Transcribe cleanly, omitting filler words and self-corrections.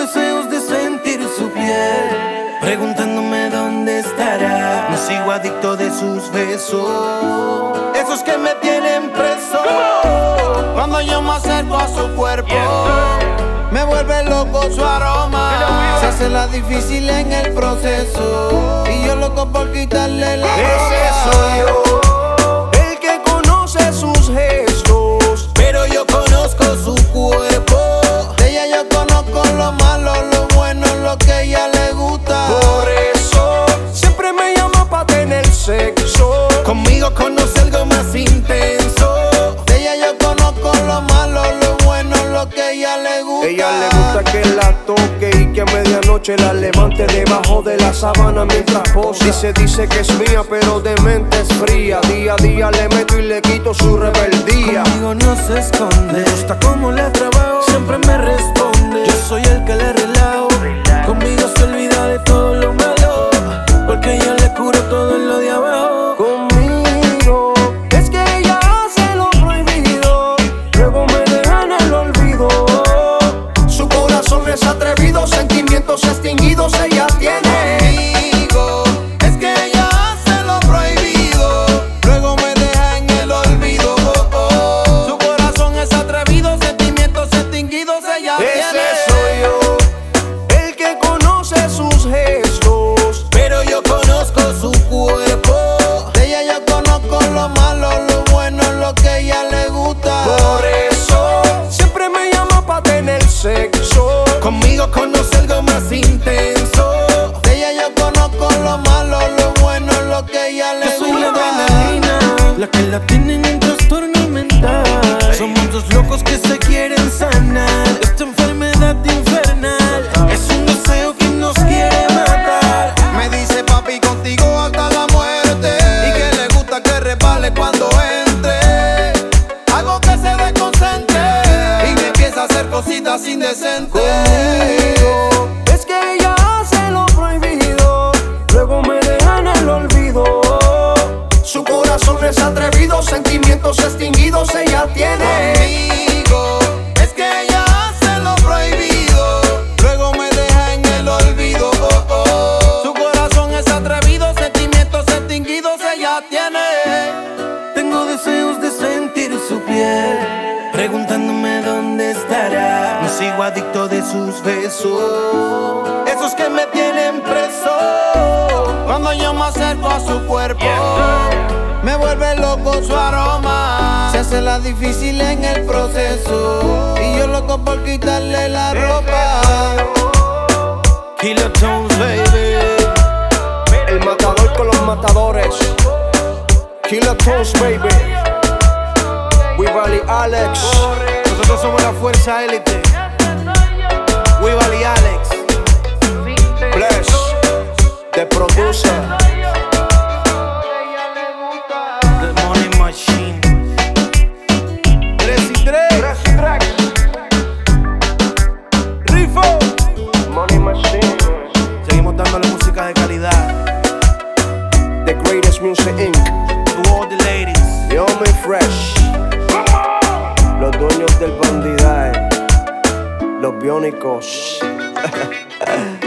deseos de sentir su piel, preguntándome dónde estará. No sigo adicto de sus besos, esos que me tienen preso. Cuando yo me acerco a su cuerpo, me vuelve loco su aroma. Se hace la difícil en el proceso, y yo loco por quitarle la ropa. Ese soy yo, el que conoce sus gestos, pero yo conozco su cuerpo. De ella yo conozco lo malo, lo bueno, lo que a ella le gusta. Por eso siempre me llama pa' tener sexo. Conmigo conoce algo más intenso. De ella yo conozco lo malo, lo bueno, lo que a ella le gusta. Ella le gusta que la toque y que a medianoche la levante debajo de la sábana mientras posa. Dice que es mía, pero de mente es fría. Día a día le meto y le quito su rebeldía. Conmigo no se esconde, me gusta cómo la trabajo, siempre me responde. Yo soy el que le relajo, conmigo se olvida de todo lo malo, porque yo le curo todo en lo de abajo. Conmigo es que ella hace lo prohibido, luego me deja en el olvido. Su corazón es atrevido, sentimientos extinguidos ella tiene. Conmigo es que ella hace lo prohibido, luego me deja en el olvido. Su corazón es atrevido, sentimientos extinguidos ella tiene. Ese soy yo, el que conoce sus gestos, pero yo conozco su cuerpo. De ella yo conozco lo malo, lo bueno, lo que a ella le gusta. Por eso siempre me llama pa' tener sexo. Conmigo conoce algo más intenso. De ella yo conozco lo malo, lo bueno, lo que a ella le Yo soy la gusta. bailarina, la que la tienen en trastorno mental. Somos dos locos que se quieren sanar. Esta enfermedad infernal es un deseo que nos quiere matar. Me dice papi contigo hasta la muerte, y que le gusta que resbale cuando entre. Hago que se desconcentre y me empieza a hacer cositas indecentes. Conmigo es que ella hace lo prohibido, luego me deja en el olvido. Su corazón es atrevido, sentimientos extinguidos ella tiene. Conmigo es que ella hace lo prohibido, luego me deja en el olvido. Su corazón es atrevido, sentimientos extinguidos ella tiene. Tengo deseos de sentir su piel, preguntándome dónde estará. No sigo adicto de sus besos, esos que me tienen preso. Cuando yo me acerco a su cuerpo, me vuelve loco su aroma. Se hace la difícil en el proceso, y yo loco por quitarle la ropa. Kilotones, baby. El matador con los matadores, Kilotones, baby. We Valley Alex. Nosotros somos la fuerza élite. We Valley Alex. Bless, the producer. The Money Machine. 3 y 3. Rifo. Money Machine. Seguimos dándole música de calidad. The Greatest Music Inc. To all the ladies. Yomi Fresh. Los dueños del bandidaje. Los biónicos.